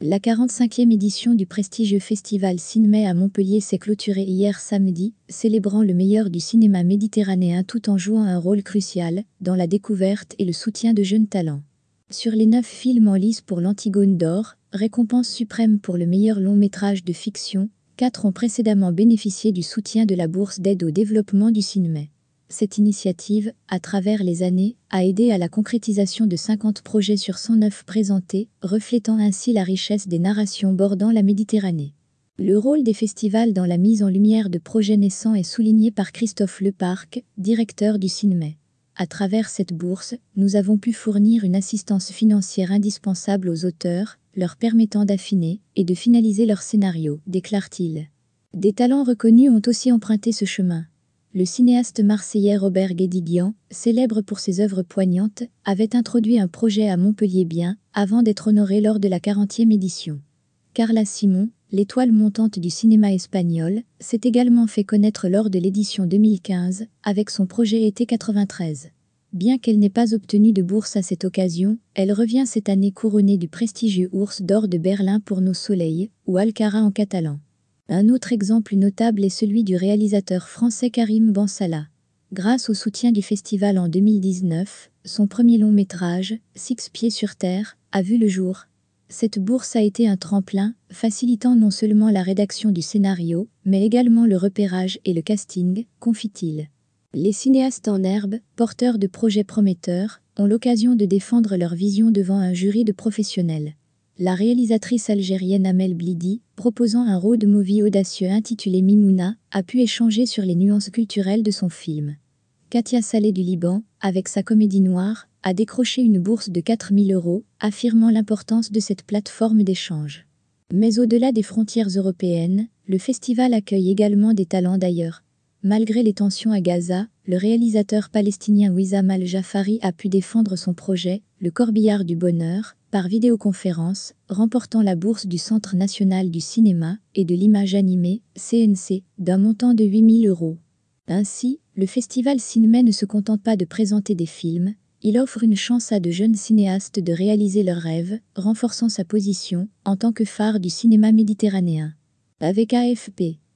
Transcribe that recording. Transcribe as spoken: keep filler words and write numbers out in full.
La quarante-cinquième édition du prestigieux festival Cinemay à Montpellier s'est clôturée hier samedi, célébrant le meilleur du cinéma méditerranéen tout en jouant un rôle crucial dans la découverte et le soutien de jeunes talents. Sur les neuf films en lice pour l'Antigone d'Or, récompense suprême pour le meilleur long métrage de fiction, quatre ont précédemment bénéficié du soutien de la bourse d'aide au développement du Cinemay. Cette initiative, à travers les années, a aidé à la concrétisation de cinquante projets sur cent neuf présentés, reflétant ainsi la richesse des narrations bordant la Méditerranée. Le rôle des festivals dans la mise en lumière de projets naissants est souligné par Christophe Leparc, directeur du Cinemay. À travers cette bourse, nous avons pu fournir une assistance financière indispensable aux auteurs, leur permettant d'affiner et de finaliser leur scénario, déclare-t-il. Des talents reconnus ont aussi emprunté ce chemin. Le cinéaste marseillais Robert Guédiguian, célèbre pour ses œuvres poignantes, avait introduit un projet à Montpellier bien avant d'être honoré lors de la quarantième édition. Carla Simon, l'étoile montante du cinéma espagnol, s'est également fait connaître lors de l'édition deux mille quinze avec son projet Été quatre-vingt-treize. Bien qu'elle n'ait pas obtenu de bourse à cette occasion, elle revient cette année couronnée du prestigieux Ours d'or de Berlin pour Nos Soleils, ou Alcara en catalan. Un autre exemple notable est celui du réalisateur français Karim Bensalla. Grâce au soutien du festival en deux mille dix-neuf, son premier long métrage, Six pieds sur terre, a vu le jour. Cette bourse a été un tremplin, facilitant non seulement la rédaction du scénario, mais également le repérage et le casting, confie-t-il. Les cinéastes en herbe, porteurs de projets prometteurs, ont l'occasion de défendre leur vision devant un jury de professionnels. La réalisatrice algérienne Amel Blidi, proposant un road movie audacieux intitulé Mimouna, a pu échanger sur les nuances culturelles de son film. Katia Saleh du Liban, avec sa comédie noire, a décroché une bourse de quatre mille euros, affirmant l'importance de cette plateforme d'échange. Mais au-delà des frontières européennes, le festival accueille également des talents d'ailleurs. Malgré les tensions à Gaza, le réalisateur palestinien Wissam Al-Jafari a pu défendre son projet, Le Corbillard du Bonheur, par vidéoconférence, remportant la bourse du Centre national du cinéma et de l'image animée, C N C, d'un montant de huit mille euros. Ainsi, le festival Cinemay ne se contente pas de présenter des films, il offre une chance à de jeunes cinéastes de réaliser leurs rêves, renforçant sa position en tant que phare du cinéma méditerranéen. Avec A F P.